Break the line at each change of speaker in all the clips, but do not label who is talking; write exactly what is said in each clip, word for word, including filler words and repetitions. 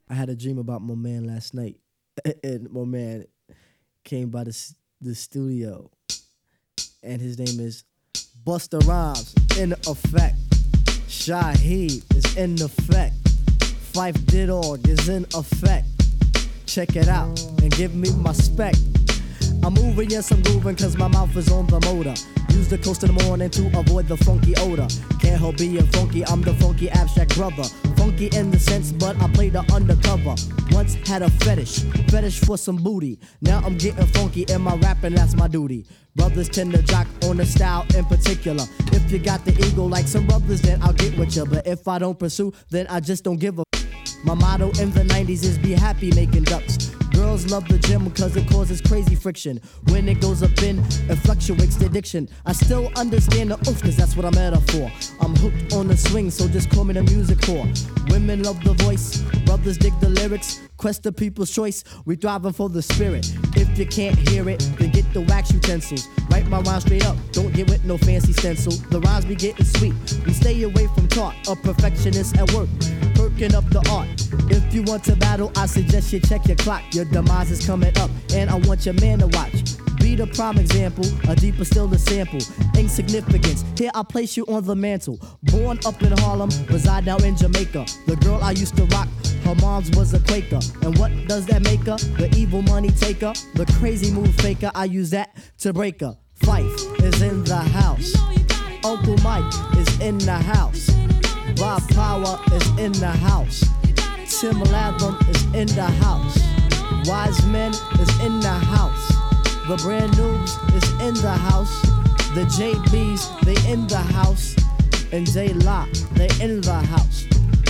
I had a dream about my man last night, and my man came by the s- the studio, and his name is Busta Rhymes. In effect, Shaheed is in effect. Fife Didog is in effect. Check it out and give me my spec. I'm moving, yes I'm grooving, cause my mouth is on the motor. Use the coast in the morning to avoid the funky odor. Can't help being funky, I'm the funky abstract brother. Funky in the sense, but I play the undercover. Once had a fetish, fetish for some booty. Now I'm getting funky in my rapping, that's my duty. Brothers tend to jock on the style in particular. If you got the ego like some brothers, then I'll get with ya. But if I don't pursue, then I just don't give a f. My motto in the nineties is be happy making ducks. Girls love the gym cause it causes crazy friction. When it goes up in, it fluctuates the addiction. I still understand the oof cause that's what I'm at up for. I'm hooked on the swing, so just call me the music whore. Women love the voice, brothers dig the lyrics. Quest the people's choice, we thriving for the spirit. If you can't hear it, then get the wax utensils. Write my rhymes straight up, don't get with no fancy stencil. The rhymes be getting sweet, we stay away from talk. A perfectionist at work, perking up the art. If you want to battle, I suggest you check your clock. Your demise is coming up, and I want your man to watch. Be the prime example, a deeper still the sample. Insignificance, here I place you on the mantle. Born up in Harlem, reside now in Jamaica. The girl I used to rock, her mom's was a Quaker. And what does that make her? The evil money taker, the crazy move faker. I use that to break her. Fife is in the house. Uncle Mike is in the house. Bob Power is in the house. Tim Latham is in the house. Wise Men is in the house. The Brand Noobs is in the house. The J Bs, they in the house. And J La, they in the house.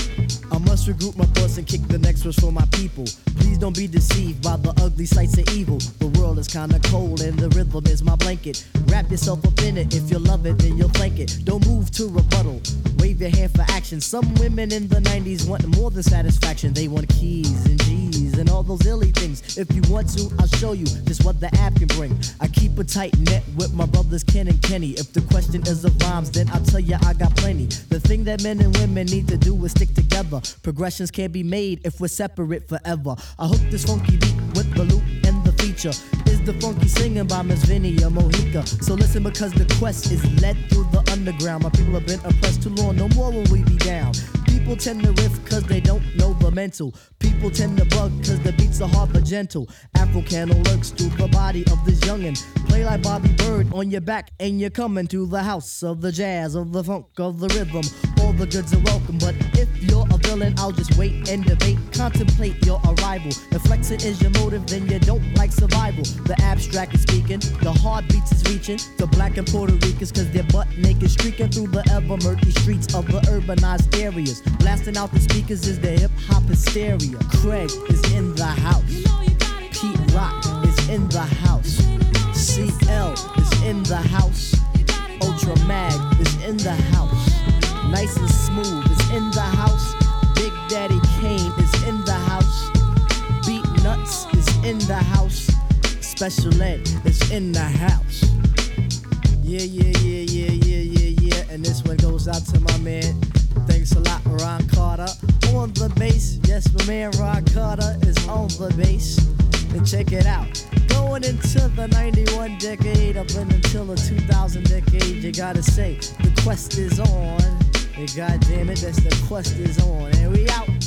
I must regroup my thoughts and kick the next verse for my people. Please don't be deceived by the ugly sights of evil. The world is kinda cold and the rhythm is my blanket. Wrap yourself up in it, if you love it then you'll flank it. Don't move to rebuttal, wave your hand for action. Some women in the nineties want more than satisfaction. They want keys and G's and all those illy things. If you want to, I'll show you just what the app can bring. I keep a tight net with my brothers Ken and Kenny. If the question is of rhymes, then I'll tell you I got plenty. The thing that men and women need to do is stick together. Progressions can't be made if we're separate forever. I hook this funky beat with the loop and the feature is the funky singing by Miss Vinny or Mohica. So listen because the quest is led through the underground. My people have been oppressed too long, no more will we be down. People tend to riff cause they don't know the mental. People tend to bug cause the beats are hard but gentle. Afro Cano lurks through the body of this youngin'. Play like Bobby Bird on your back and you're coming to the house of the jazz, of the funk, of the rhythm. All the goods are welcome, but if you're a villain, I'll just wait and debate. Contemplate your arrival. If flexing is your motive, then you don't like survival. The abstract is speaking, the heartbeats is reaching to black and Puerto Ricans cause they're butt naked streaking through the ever murky streets of the urbanized areas. Blasting out the speakers is the hip hop hysteria. Craig is in the house. Pete Rock is in the house. C L is in the house. Ultra Mag is in the house. Nice and Smooth is in the house. Big Daddy Kane is in the house. Beat Nuts is in the house. Special Ed is in the house. Yeah, yeah, yeah, yeah, yeah, yeah, yeah. And this one goes out to my man. Thanks a lot, Ron Carter. On the bass, yes, my man Ron Carter is on the bass. And check it out. Going into the ninety-one decade, up and until the two thousand decade, you gotta say, the quest is on. And goddamn it, that's the quest is on. And we out.